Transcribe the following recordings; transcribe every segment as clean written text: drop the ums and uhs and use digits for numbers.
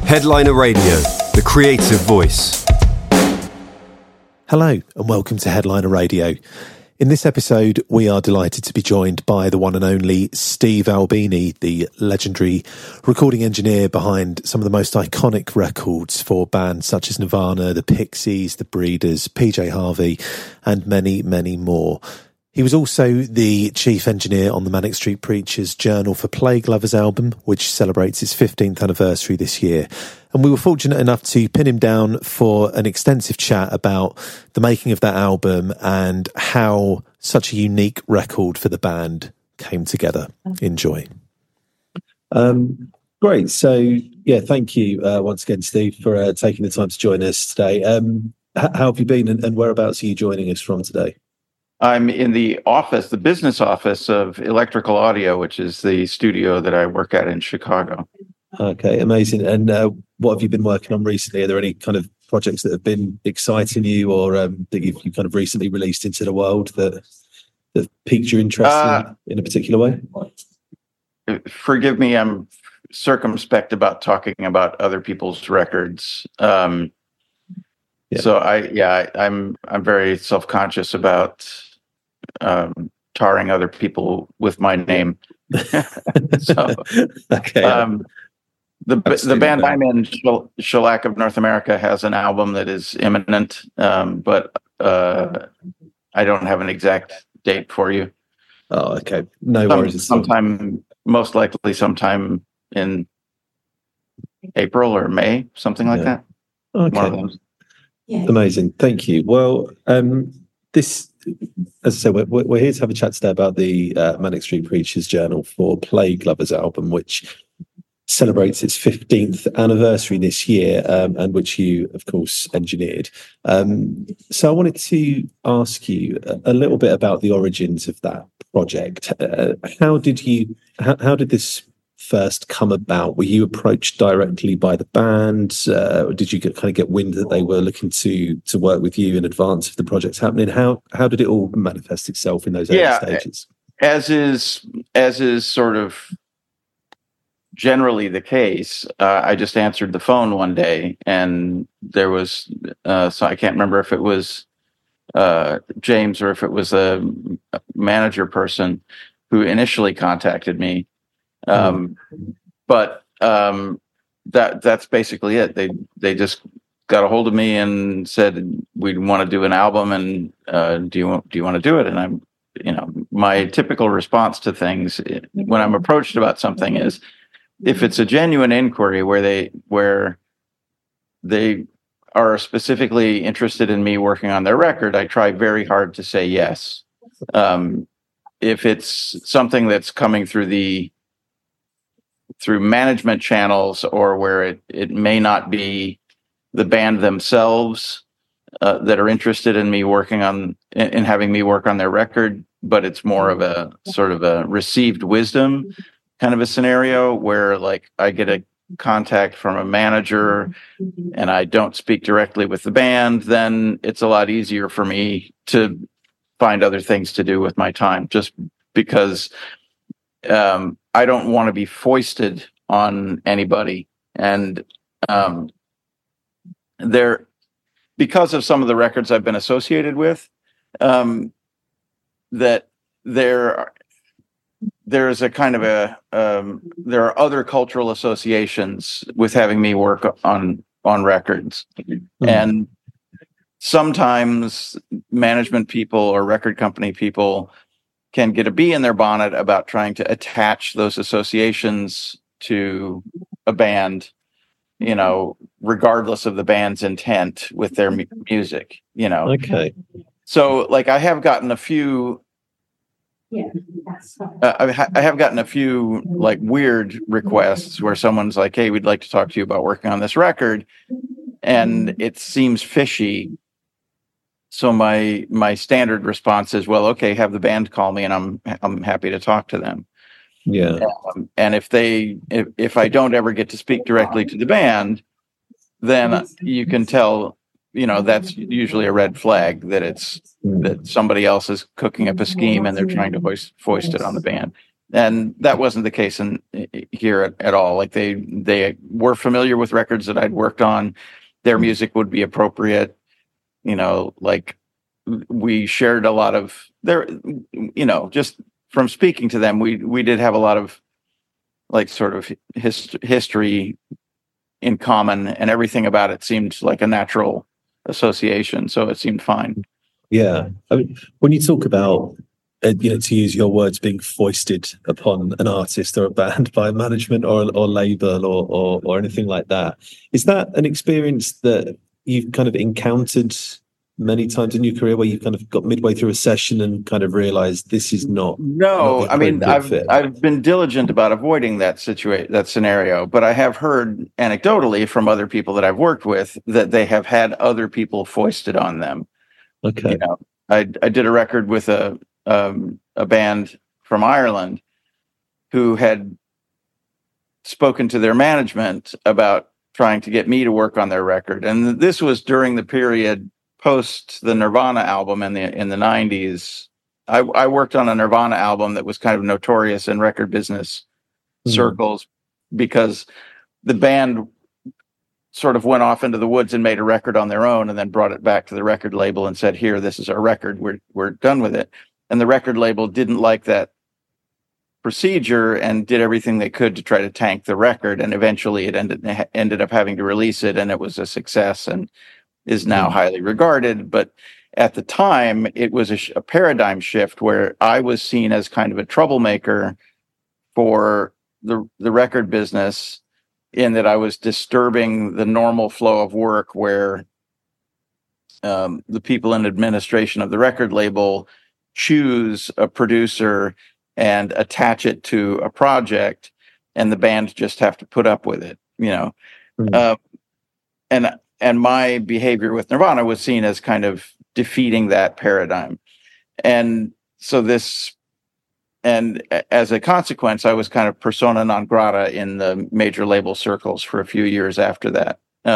Headliner Radio, the creative voice. Hello and welcome to Headliner Radio. In this episode, we are delighted to be joined by the one and only Steve Albini, the legendary recording engineer behind some of the most iconic records for bands such as Nirvana, the Pixies, the Breeders, PJ Harvey, and many, many more. He was also the chief engineer on the Manic Street Preachers' Journal for Plague Lovers album, which celebrates its 15th anniversary this year. And we were fortunate enough to pin him down for an extensive chat about the making of that album and how such a unique record for the band came together. Enjoy. Great. So, yeah, thank you once again, Steve, for taking the time to join us today. How have you been and whereabouts are you joining us from today? I'm in the office, the business office of Electrical Audio, which is the studio that I work at in Chicago. Okay, amazing. And what have you been working on recently? Are there any kind of projects that have been exciting you or that you've kind of recently released into the world that piqued your interest in a particular way? Forgive me, I'm circumspect about talking about other people's records. So I'm very self-conscious about tarring other people with my name. So, okay. The band I'm in, Shellac of North America, has an album that is imminent, but I don't have an exact date for you. Oh, okay. No worries. Most likely sometime in April or May, something like that. Okay. One of those. Yeah. Amazing. Thank you. Well, this, as I said, we're here to have a chat today about the Manic Street Preachers' Journal for Plague Lovers album, which celebrates its 15th anniversary this year, and which you, of course, engineered. So I wanted to ask you a little bit about the origins of that project. How did this first come about? Were you approached directly by the band? Or did you get wind that they were looking to work with you in advance of the project happening? How did it all manifest itself in those early stages? As is sort of generally the case, I just answered the phone one day, and there was so I can't remember if it was James or if it was a manager person who initially contacted me. But that's basically it. They just got a hold of me and said, we want to do an album, and do you want to do it? And my typical response to things when I'm approached about something is, if it's a genuine inquiry where they are specifically interested in me working on their record, I try very hard to say yes. If it's something that's coming through management channels, or where it may not be the band themselves that are interested in me in having me work on their record, but it's more of a sort of a received wisdom kind of a scenario where, like, I get a contact from a manager and I don't speak directly with the band, then it's a lot easier for me to find other things to do with my time, just because I don't want to be foisted on anybody. And because of some of the records I've been associated with, that there's a kind of there are other cultural associations with having me work on records. Mm-hmm. And sometimes management people or record company people can get a bee in their bonnet about trying to attach those associations to a band, regardless of the band's intent with their music, Okay. So, like, I have gotten a few I have gotten a few like weird requests where someone's like, "Hey, we'd like to talk to you about working on this record," and it seems fishy. So my standard response is, "Well, okay, have the band call me, and I'm happy to talk to them." Yeah. And if I don't ever get to speak directly to the band, then you can tell, that's usually a red flag that that somebody else is cooking up a scheme and they're trying to foist it on the band. And that wasn't the case here at all. Like they were familiar with records that I'd worked on. Their music would be appropriate. Like we shared a lot of just from speaking to them, we did have a lot of like sort of history in common, and everything about it seemed like a natural association. So it seemed fine. Yeah. I mean, when you talk about, to use your words, being foisted upon an artist or a band by management or label or anything like that, is that an experience that you've kind of encountered many times in your career, where you kind of got midway through a session and kind of realized this is not? No, not I mean, I've been diligent about avoiding that scenario, but I have heard anecdotally from other people that I've worked with that they have had other people foisted on them. Okay. I did a record with a band from Ireland who had spoken to their management about trying to get me to work on their record, and this was during the period post the Nirvana album in the 90s. I worked on a Nirvana album that was kind of notorious in record business circles because the band sort of went off into the woods and made a record on their own and then brought it back to the record label and said, "Here, this is our record. We're done with it." And the record label didn't like that procedure and did everything they could to try to tank the record. And eventually it ended up having to release it, and it was a success and is now highly regarded. But at the time, it was a paradigm shift where I was seen as kind of a troublemaker for the record business, in that I was disturbing the normal flow of work where the people in administration of the record label choose a producer and attach it to a project, and the band just have to put up with it, and my behavior with Nirvana was seen as kind of defeating that paradigm. And so as a consequence, I was kind of persona non grata in the major label circles for a few years after that.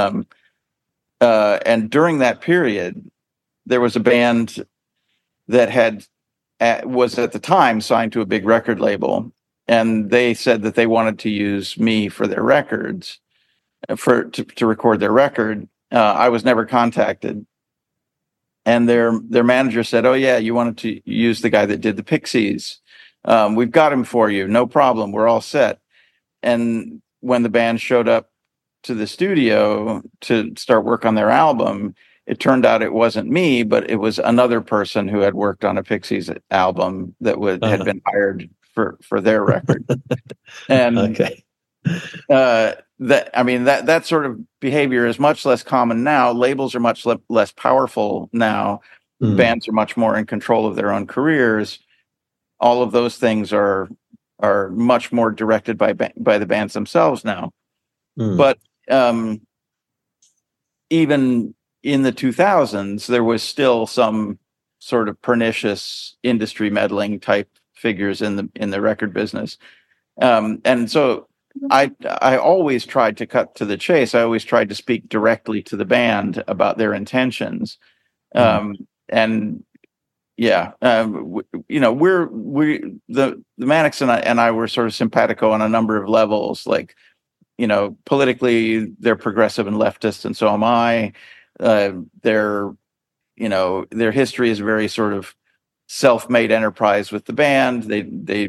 And during that period, there was a band that was at the time signed to a big record label, and they said that they wanted to use me for their records, to record their record. I was never contacted, and their manager said, "Oh yeah, you wanted to use the guy that did the Pixies. We've got him for you. No problem. We're all set." And when the band showed up to the studio to start work on their album, it turned out it wasn't me, but it was another person who had worked on a Pixies album that had been hired for their record. And okay. That sort of behavior is much less common now. Labels are much less powerful now. Bands are much more in control of their own careers. All of those things are much more directed by the bands themselves now. But even in the 2000s, there was still some sort of pernicious industry meddling type figures in the record business, and so I always tried to cut to the chase. I always tried to speak directly to the band about their intentions, and yeah, the Manics and I were sort of simpatico on a number of levels. Like, politically, they're progressive and leftist, and so am I. Their history is very sort of self-made enterprise with the band. They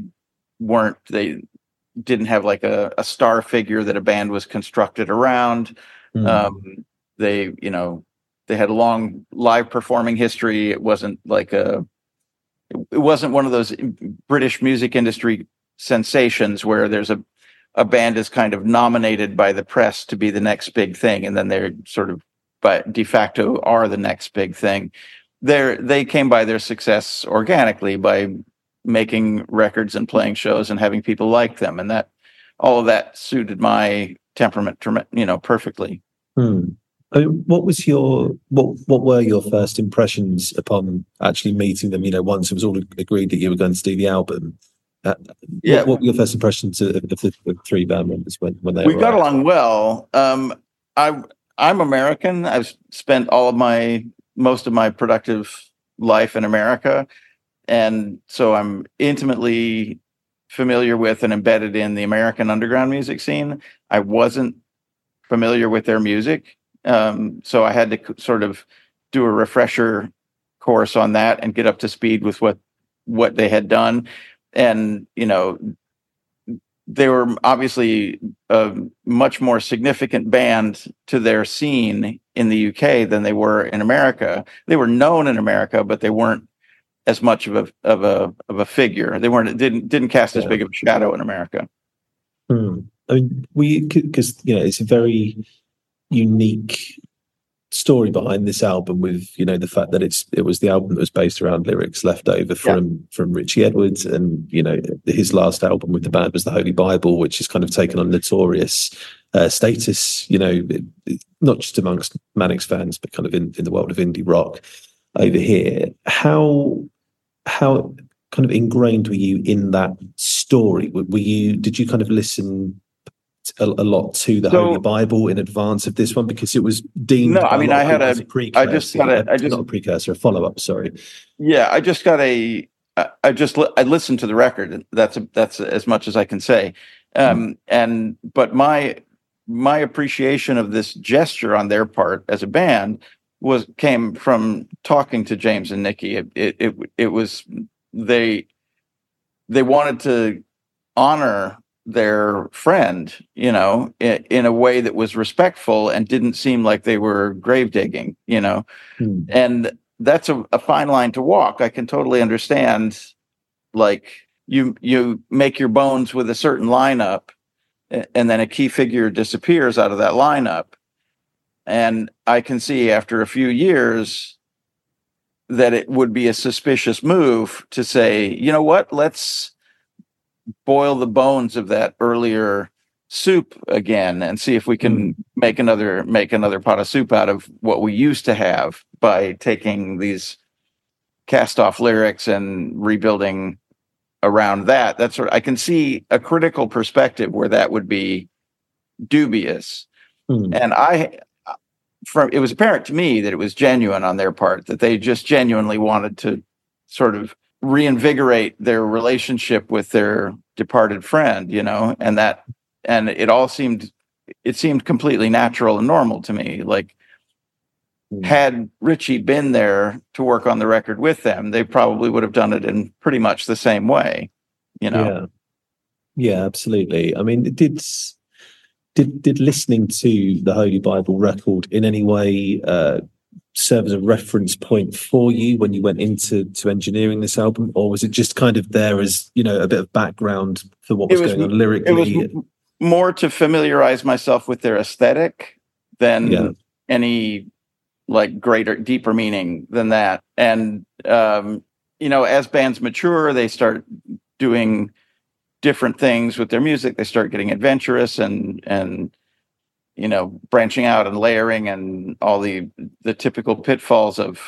didn't have like a star figure that a band was constructed around. They had a long live performing history. It wasn't one of those British music industry sensations where there's a band is kind of nominated by the press to be the next big thing, and then they're sort of but de facto are the next big thing. They came by their success organically by making records and playing shows and having people like them, and that all of that suited my temperament, perfectly. What were your first impressions upon actually meeting them? Once it was all agreed that you were going to do the album. What were your first impressions of the three band members when they? We got along well. I'm American. I've spent most of my productive life in America, and so I'm intimately familiar with and embedded in the American underground music scene. I wasn't familiar with their music. So I had to sort of do a refresher course on that and get up to speed with what they had done. And, they were obviously a much more significant band to their scene in the UK than they were in America. They were known in America, but they weren't as much of a figure. They didn't cast as big of a shadow in America. I mean, because it's a very unique story behind this album, with the fact that it was the album that was based around lyrics left over from Richie Edwards, and his last album with the band was the Holy Bible, which has kind of taken on notorious status, not just amongst Mannix fans, but kind of in the world of indie rock over here. How kind of ingrained were you in that story? Did you kind of listen a lot to the Holy Bible in advance of this one, because it was deemed? No, I mean, I follow-up. Sorry. Yeah, I listened to the record. That's as much as I can say. But my appreciation of this gesture on their part as a band came from talking to James and Nikki. It was they wanted to honor their friend, in a way that was respectful and didn't seem like they were grave digging, and that's a fine line to walk. I can totally understand, like, you make your bones with a certain lineup, and then a key figure disappears out of that lineup. And I can see after a few years that it would be a suspicious move to say, you know what, let's boil the bones of that earlier soup again and see if we can make another pot of soup out of what we used to have by taking these cast off lyrics and rebuilding around that. That's I can see a critical perspective where that would be dubious. And it was apparent to me that it was genuine on their part, that they just genuinely wanted to sort of reinvigorate their relationship with their departed friend, and it seemed completely natural and normal to me. Like, had Richie been there to work on the record with them, they probably would have done it in pretty much the same way, Yeah, absolutely. I mean, did listening to the Holy Bible record in any way serve as a reference point for you when you went into engineering this album, or was it just kind of there as a bit of background for what was going on lyrically? It was more to familiarize myself with their aesthetic than any like greater, deeper meaning than that. And as bands mature, they start doing different things with their music. They start getting adventurous and branching out and layering and all the typical pitfalls of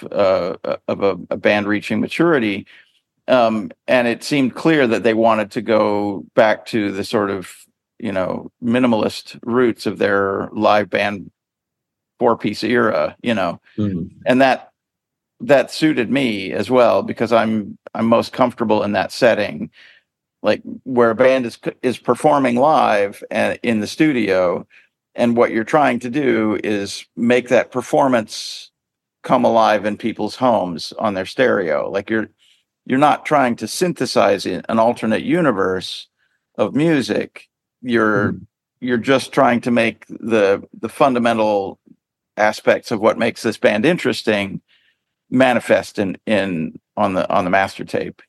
a band reaching maturity. And it seemed clear that they wanted to go back to the sort of, minimalist roots of their live band 4-piece era, and that suited me as well, because I'm most comfortable in that setting, like where a band is performing live and in the studio. And what you're trying to do is make that performance come alive in people's homes on their stereo. Like you're not trying to synthesize an alternate universe of music. You're just trying to make the fundamental aspects of what makes this band interesting manifest on the master tape.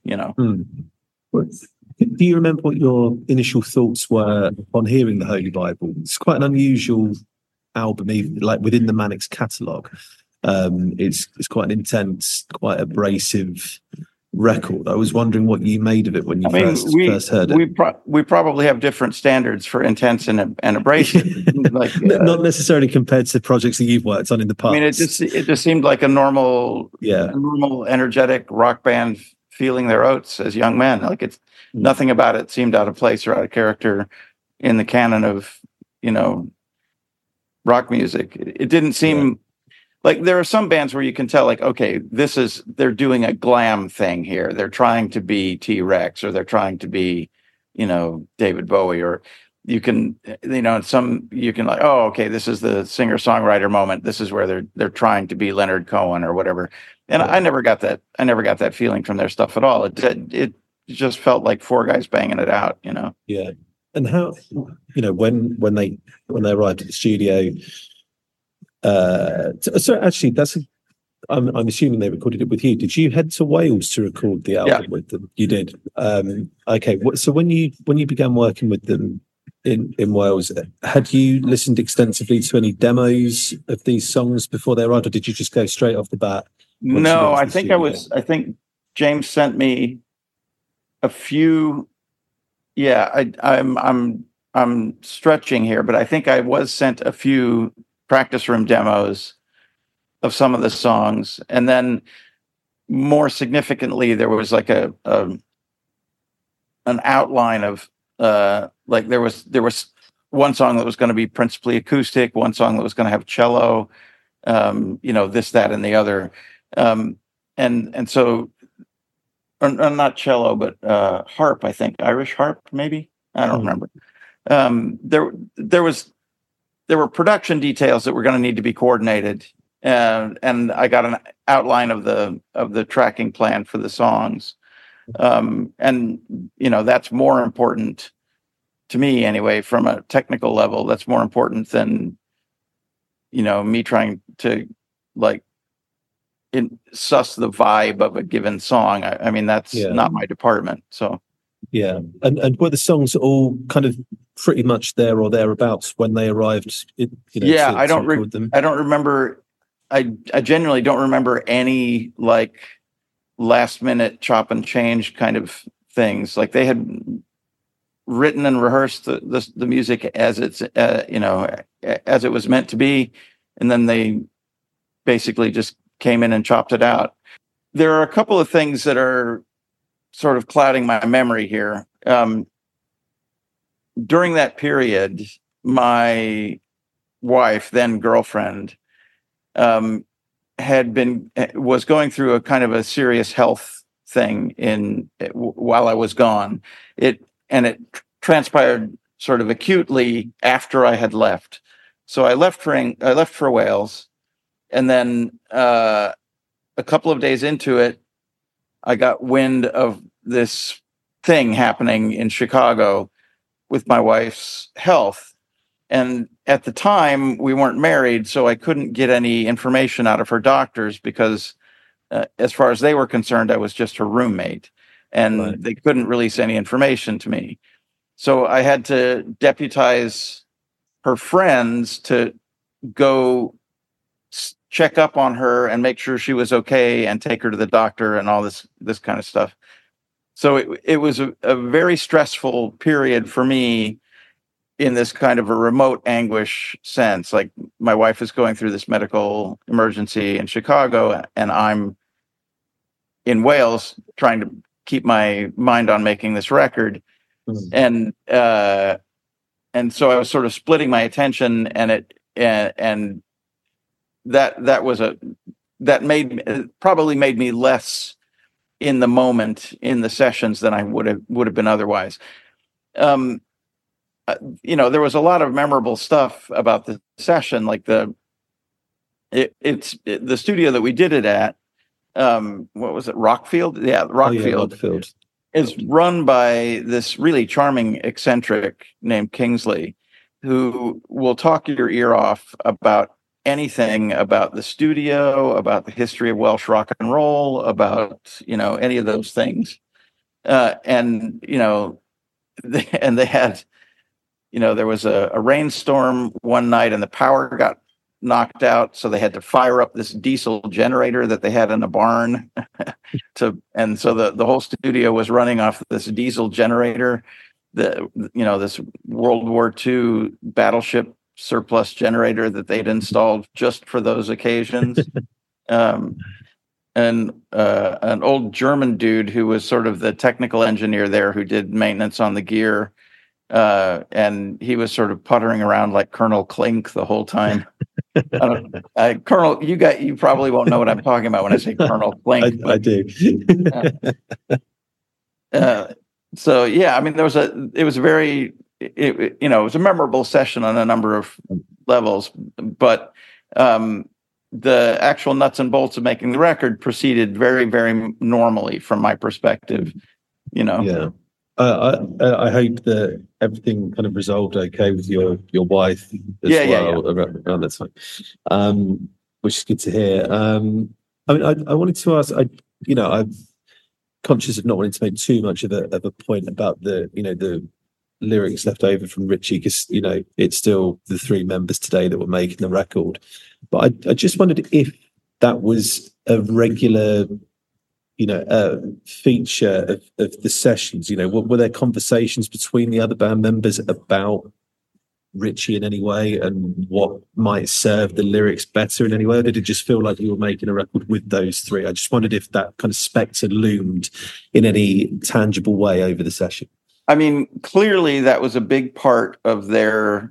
Do you remember what your initial thoughts were on hearing the Holy Bible? It's quite an unusual album, even like within the Mannix catalogue. It's quite an intense, quite abrasive record. I was wondering what you made of it when you first heard it. We probably have different standards for intense and abrasive. Not necessarily compared to projects that you've worked on in the past. I mean, it just seemed like a normal, energetic rock band feeling their oats as young men. Like it's nothing about it seemed out of place or out of character in the canon of, rock music. It didn't seem like there are some bands where you can tell, like, okay, they're doing a glam thing here. They're trying to be T-Rex, or they're trying to be David Bowie, or you can, you can like, oh, okay, this is the singer-songwriter moment. This is where they're trying to be Leonard Cohen or whatever. And I never got that. I never got that feeling from their stuff at all. It just felt like four guys banging it out, Yeah. And how, when they arrived at the studio, so actually I'm assuming they recorded it with you. Did you head to Wales to record the album with them? You did. Okay. So when you began working with them in Wales, had you listened extensively to any demos of these songs before they arrived, or did you just go straight off the bat? No, I think I think James sent me a few. Yeah, I'm stretching here, but I think I was sent a few practice room demos of some of the songs, and then more significantly, there was like an outline of like there was one song that was going to be principally acoustic, one song that was going to have cello, this, that, and the other, and so, or not cello, but harp, I think, Irish harp, maybe, I don't remember. There were production details that were going to need to be coordinated. And I got an outline of the tracking plan for the songs. And that's more important to me anyway, from a technical level. That's more important than, me trying to suss the vibe of a given song. I mean, that's not my department. So. Yeah. And were the songs all kind of pretty much there or thereabouts when they arrived? I don't remember. I genuinely don't remember any like last minute chop and change kind of things. Like they had written and rehearsed the music as it's as it was meant to be, and then they basically just came in and chopped it out. There are a couple of things that are sort of clouding my memory here. During that period, my wife, then girlfriend, was going through a kind of a serious health thing while I was gone. It transpired sort of acutely after I had left. So I left for Wales, and then a couple of days into it, I got wind of this thing happening in Chicago with my wife's health. And at the time, we weren't married, so I couldn't get any information out of her doctors because, as far as they were concerned, I was just her roommate, and they couldn't release any information to me. So I had to deputize her friends to go check up on her and make sure she was okay and take her to the doctor and all this kind of stuff. So it was a very stressful period for me in this kind of a remote anguish sense. Like my wife is going through this medical emergency in Chicago, and I'm in Wales trying to keep my mind on making this record. Mm-hmm. And so I was sort of splitting my attention, and that probably made me less in the moment in the sessions than I would have been otherwise. There was a lot of memorable stuff about the session, like the studio that we did it at. What was it? Rockfield? Yeah, Rockfield. Rockfield is run by this really charming eccentric named Kingsley, who will talk your ear off about anything about the studio, about the history of Welsh rock and roll, about any of those things. They had, there was a rainstorm one night and the power got knocked out, so they had to fire up this diesel generator that they had in a barn and so the whole studio was running off this diesel generator, this World War II battleship surplus generator that they'd installed just for those occasions. And an old German dude who was sort of the technical engineer there, who did maintenance on the gear, and he was sort of puttering around like Colonel Klink the whole time. Colonel, you probably won't know what I'm talking about when I say Colonel Klink. I do. So yeah, I mean, it was a very, it was a memorable session on a number of levels, but the actual nuts and bolts of making the record proceeded very, very normally from my perspective. Yeah. I hope that everything kind of resolved okay with your wife as well. Around that time, which is good to hear. I mean, I wanted to ask. I'm conscious of not wanting to make too much of a point about the lyrics left over from Richie, because it's still the three members today that were making the record. But I just wondered if that was a regular feature of the sessions. Were there conversations between the other band members about Richie in any way, and what might serve the lyrics better in any way? Or did it just feel like you were making a record with those three? I just wondered if that kind of spectre loomed in any tangible way over the session. I mean, clearly that was a big part of the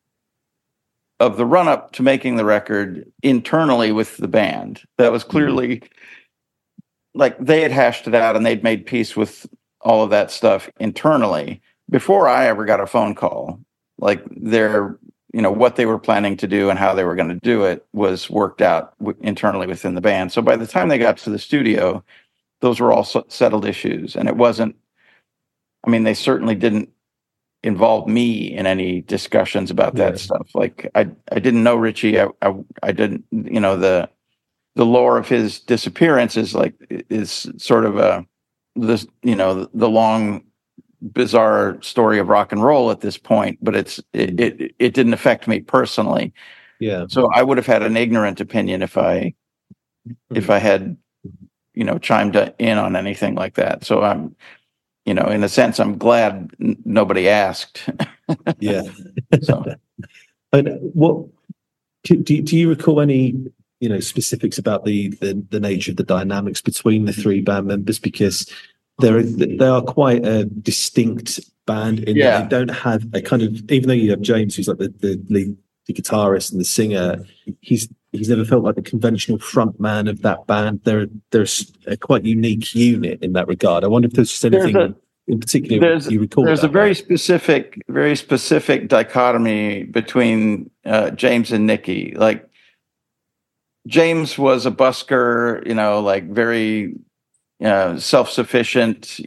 run up to making the record internally with the band. That was clearly like they had hashed it out and they'd made peace with all of that stuff internally before I ever got a phone call. Like what they were planning to do and how they were going to do it was worked out internally within the band. So by the time they got to the studio, those were all settled issues. And it wasn't, I mean, they certainly didn't involve me in any discussions about that stuff. Like I didn't know Richie. I didn't, the lore of his disappearance is sort of the long, bizarre story of rock and roll at this point, but it didn't affect me personally. Yeah. So I would have had an ignorant opinion if I had, chimed in on anything like that. So I'm, in a sense, I'm glad nobody asked. Yeah. So, and what do you recall any specifics about the nature of the dynamics between the three band members? Because they are quite a distinct band in that they don't have a kind of, even though you have James, who's like the lead, the guitarist and the singer, he's never felt like the conventional front man of that band. They're a quite unique unit in that regard. I wonder if there's just anything in particular you recall. There's a very specific dichotomy between James and Nicky. Like James was a busker, very self-sufficient,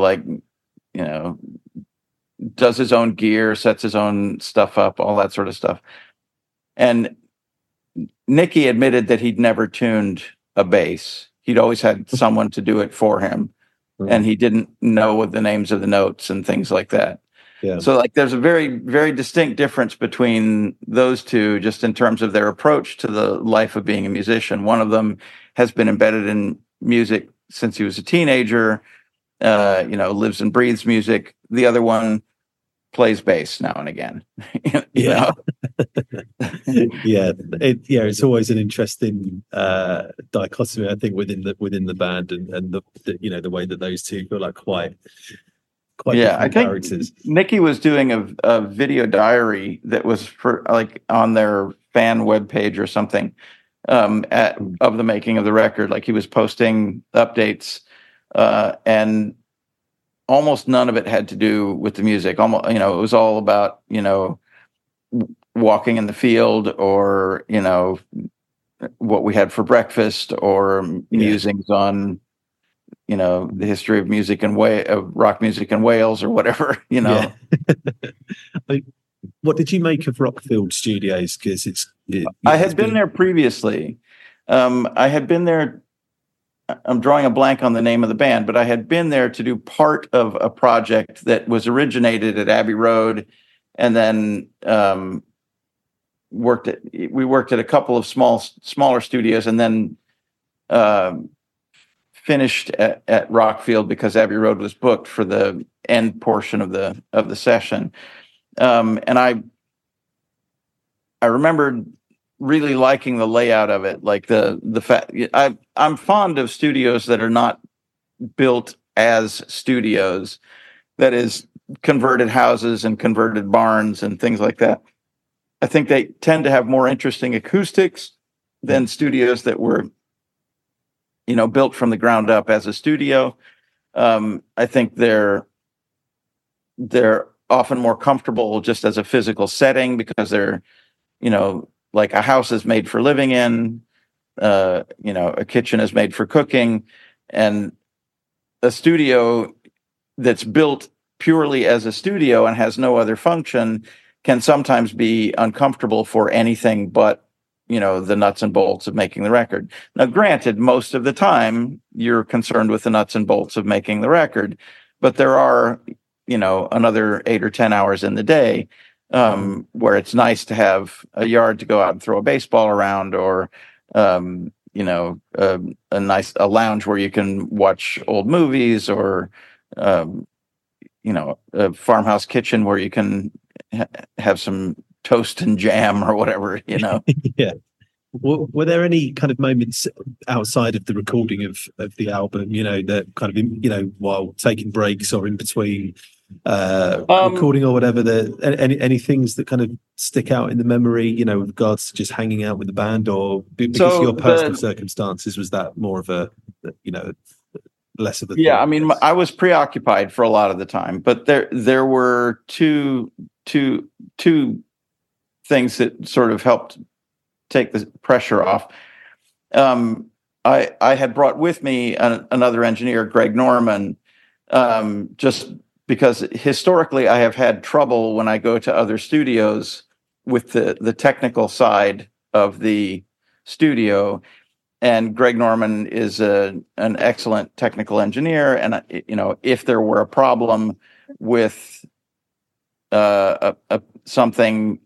does his own gear, sets his own stuff up, all that sort of stuff. And Nicky admitted that he'd never tuned a bass. He'd always had someone to do it for him. And he didn't know the names of the notes and things like that. Yeah. So there's a very, very distinct difference between those two, just in terms of their approach to the life of being a musician. One of them has been embedded in music since he was a teenager, lives and breathes music. The other one plays bass now and again. Yeah. It's always an interesting dichotomy, I think, within the band, and the way that those two feel like quite I think characters. Nicky was doing a video diary that was for on their fan webpage or something of the making of the record. Like he was posting updates, and almost none of it had to do with the music. Almost, it was all about, walking in the field, or, what we had for breakfast, or musings on, the history of music and of rock music in Wales, or whatever, Yeah. What did you make of Rockfield Studios? Because I had been there previously. I had been there. I'm drawing a blank on the name of the band, but I had been there to do part of a project that was originated at Abbey Road, and then we worked at a couple of smaller studios, and then finished at Rockfield because Abbey Road was booked for the end portion of the session. And I remembered really liking the layout of it, like the fact I'm fond of studios that are not built as studios, that is, converted houses and converted barns and things like that. I think they tend to have more interesting acoustics than studios that were, built from the ground up as a studio. I think they're they're often more comfortable just as a physical setting because they're, like a house is made for living in, a kitchen is made for cooking, and a studio that's built purely as a studio and has no other function can sometimes be uncomfortable for anything but, the nuts and bolts of making the record. Now, granted, most of the time you're concerned with the nuts and bolts of making the record, but there are, another 8 or 10 hours in the day where it's nice to have a yard to go out and throw a baseball around, or a lounge where you can watch old movies, or a farmhouse kitchen where you can have some toast and jam or whatever. Yeah. Were there any kind of moments outside of the recording of the album, that kind of, while taking breaks or in between recording or whatever, any things that kind of stick out in the memory, with regards to just hanging out with the band, or because of your personal circumstances, was that more of a, less of a yeah, thing? I mean, I was preoccupied for a lot of the time, but there were two things that sort of helped take the pressure off. I had brought with me another engineer, Greg Norman, just because historically I have had trouble when I go to other studios with the technical side of the studio. And Greg Norman is an excellent technical engineer. And, if there were a problem with something,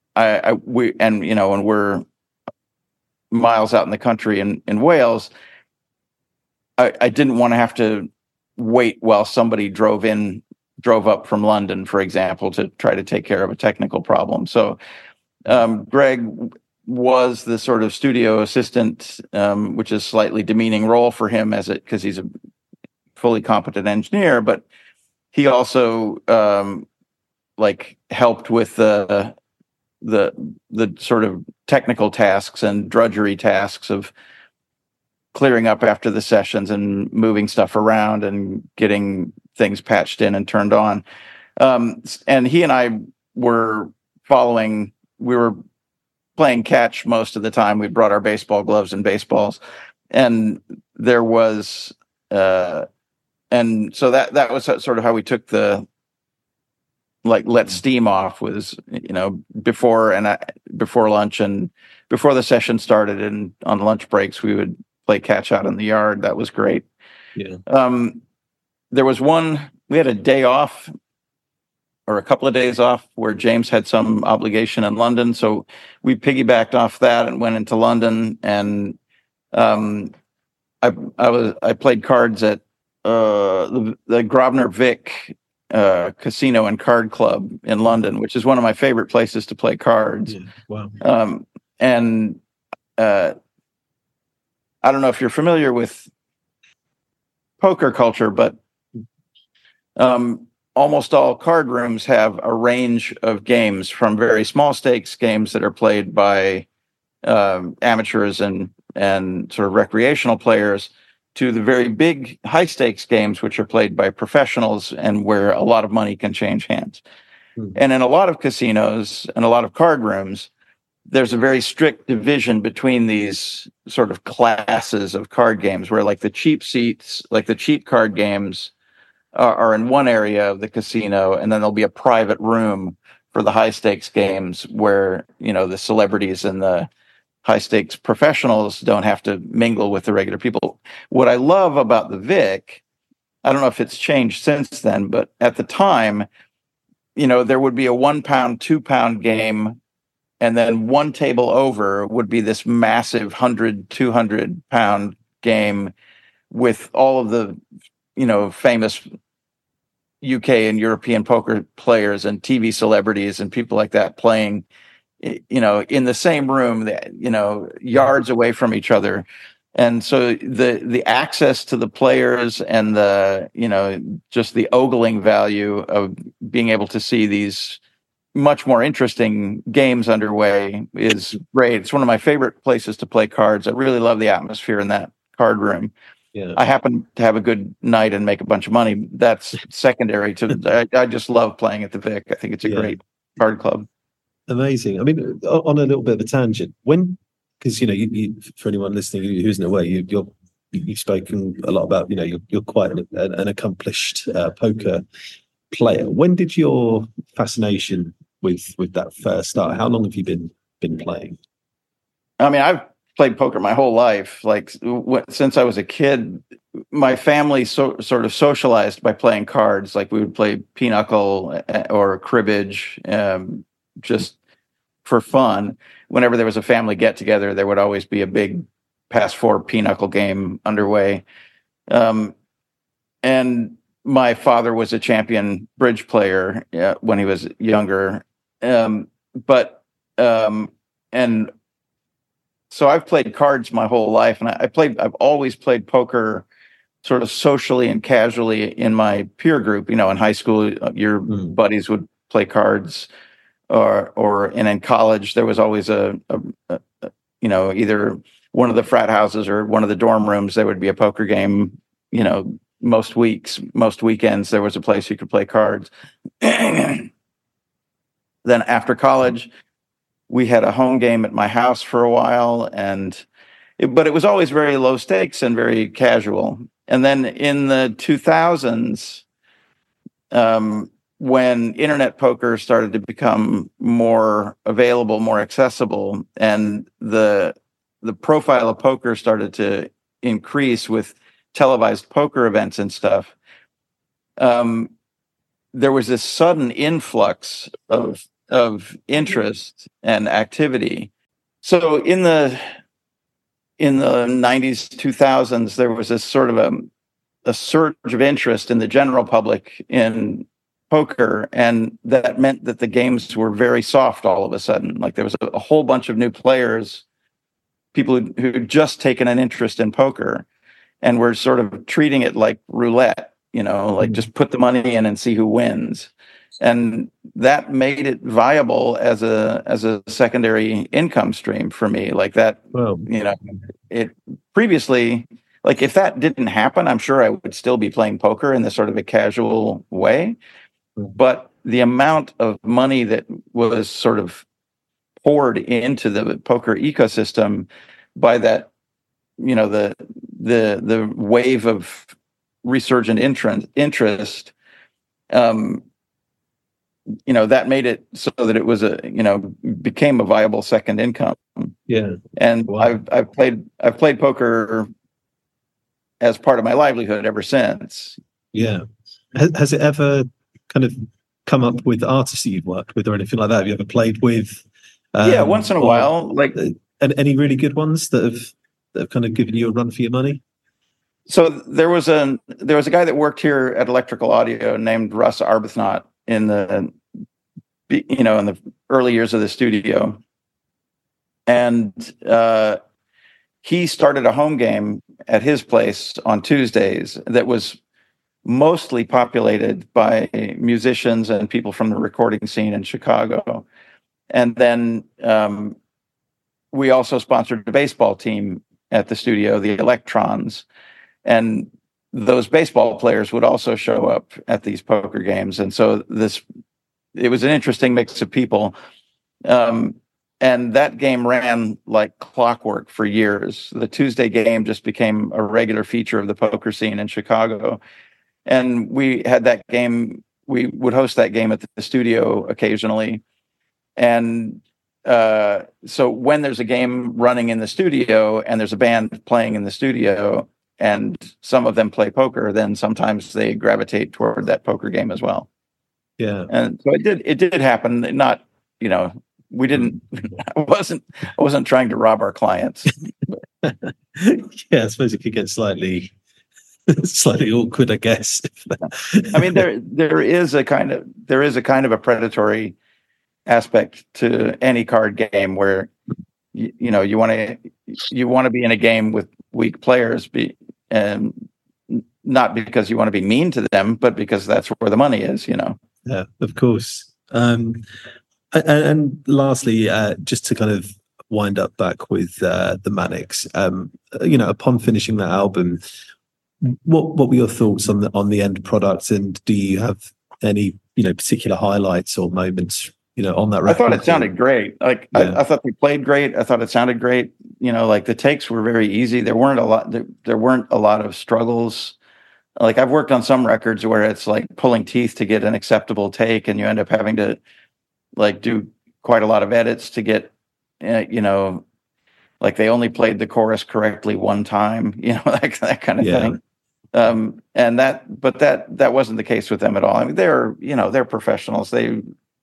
when we're miles out in the country in Wales, I didn't want to have to wait while somebody drove up from London, for example, to try to take care of a technical problem. So Greg was the sort of studio assistant, which is a slightly demeaning role for him because he's a fully competent engineer, but he also helped with the sort of technical tasks and drudgery tasks of clearing up after the sessions and moving stuff around and getting things patched in and turned on. And he and I were playing catch most of the time. We brought our baseball gloves and baseballs, and there was, and so that was sort of how we took the, let steam off, was, before lunch and before the session started, and on lunch breaks, we would play catch out in the yard. That was great. Yeah. There was we had a day off, or a couple of days off, where James had some obligation in London. So we piggybacked off that and went into London. And I played cards at the Grosvenor Vic Casino and Card Club in London, which is one of my favorite places to play cards. Yeah. Wow. And I don't know if you're familiar with poker culture, but almost all card rooms have a range of games, from very small stakes games that are played by amateurs and sort of recreational players, to the very big high stakes games, which are played by professionals and where a lot of money can change hands. And in a lot of casinos and a lot of card rooms, there's a very strict division between these sort of classes of card games, where the cheap seats, the cheap card games are in one area of the casino, and then there'll be a private room for the high stakes games where, the celebrities and the high stakes professionals don't have to mingle with the regular people. What I love about the Vic, I don't know if it's changed since then, but at the time, there would be a 1 pound, 2 pound game, and then one table over would be this massive 100, 200 pound game with all of the, famous UK and European poker players and TV celebrities and people like that playing, in the same room, yards away from each other. And so the access to the players and just the ogling value of being able to see these much more interesting games underway is great. It's one of my favorite places to play cards. I really love the atmosphere in that card room. Yeah. I happen to have a good night and make a bunch of money. That's secondary to. I just love playing at the Vic. I think it's a great card club. Amazing. I mean, on a little bit of a tangent, because for anyone listening who isn't aware, you've spoken a lot about, you're quite an accomplished poker player. When did your fascination with that first start? How long have you been playing? I mean, I've played poker my whole life. Like since I was a kid, my family sort of socialized by playing cards. Like we would play pinochle or cribbage, just for fun. Whenever there was a family get together, there would always be a big pass four pinochle game underway. And my father was a champion bridge player when he was younger. And so I've played cards my whole life, and I've always played poker sort of socially and casually in my peer group. In high school, your buddies would play cards, and in college there was always a either one of the frat houses or one of the dorm rooms, there would be a poker game. Most weekends there was a place you could play cards. Then after college, we had a home game at my house for a while, but it was always very low stakes and very casual. And then in the 2000s, when internet poker started to become more available, more accessible, and the profile of poker started to increase with televised poker events and stuff, there was this sudden influx of interest and activity. So in the 90s, 2000s, there was this sort of a surge of interest in the general public in poker, and that meant that the games were very soft all of a sudden. Like there was a whole bunch of new players, people who'd just taken an interest in poker, and were sort of treating it like roulette, like just put the money in and see who wins. And that made it viable as a secondary income stream for me. Like that, it previously, like if that didn't happen, I'm sure I would still be playing poker in this sort of a casual way. But the amount of money that was sort of poured into the poker ecosystem by that, the wave of resurgent interest, that made it so that it was became a viable second income. Yeah. And wow. I've played poker as part of my livelihood ever since. Yeah. Has it ever kind of come up with artists that you've worked with or anything like that? Have you ever played with? Once in a while. Like, and any really good ones that have kind of given you a run for your money? So there was a guy that worked here at Electrical Audio named Russ Arbuthnot in the early years of the studio, and he started a home game at his place on Tuesdays that was mostly populated by musicians and people from the recording scene in Chicago. And then we also sponsored a baseball team at the studio, the Electrons, and those baseball players would also show up at these poker games. And so it was an interesting mix of people. And that game ran like clockwork for years. The Tuesday game just became a regular feature of the poker scene in Chicago. And we had that game, we would host that game at the studio occasionally. And so when there's a game running in the studio and there's a band playing in the studio and some of them play poker, then sometimes they gravitate toward that poker game as well. Yeah. And so it did happen. Not, we didn't, I wasn't trying to rob our clients. Yeah, I suppose it could get slightly awkward, I guess. I mean, there is a kind of a predatory aspect to any card game where you want to be in a game with weak players, and not because you want to be mean to them, but because that's where the money is. Yeah, of course. And lastly, just to kind of wind up back with the Manics, upon finishing that album, what were your thoughts on the end product, and do you have any particular highlights or moments on that record? I thought it sounded great. Like I thought they played great. I thought it sounded great. Like the takes were very easy. There weren't a lot of struggles. Like I've worked on some records where it's like pulling teeth to get an acceptable take, and you end up having to like do quite a lot of edits to get like they only played the chorus correctly one time, like that kind of thing. And that wasn't the case with them at all. I mean, they're professionals. They're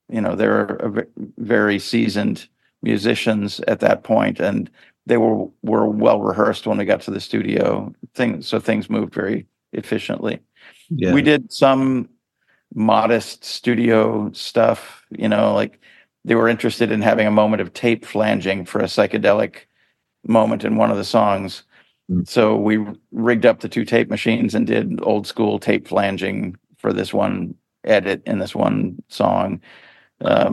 very seasoned musicians at that point, and they were well rehearsed when we got to the studio. So things moved very efficiently. Yeah. We did some modest studio stuff, like they were interested in having a moment of tape flanging for a psychedelic moment in one of the songs. So we rigged up the 2 tape machines and did old school tape flanging for this one edit in this one song. A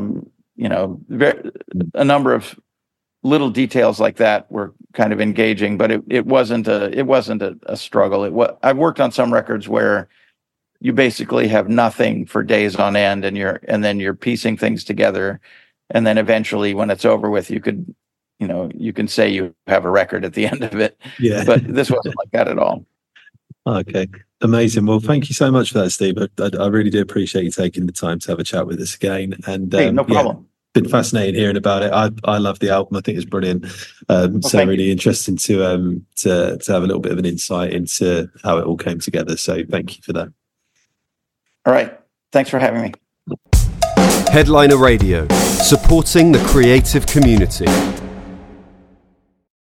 number of little details like that were kind of engaging, but it wasn't a struggle. I've worked on some records where you basically have nothing for days on end, and then you're piecing things together, and then eventually when it's over with, you can say you have a record at the end of it. Yeah. But this wasn't like that at all. Okay. Amazing. Well, thank you so much for that, Steve. I really do appreciate you taking the time to have a chat with us again. And no problem. Been fascinating hearing about it. I love the album. I think it's brilliant. So really interesting to have a little bit of an insight into how it all came together. So thank you for that. All right. Thanks for having me. Headliner Radio, supporting the creative community.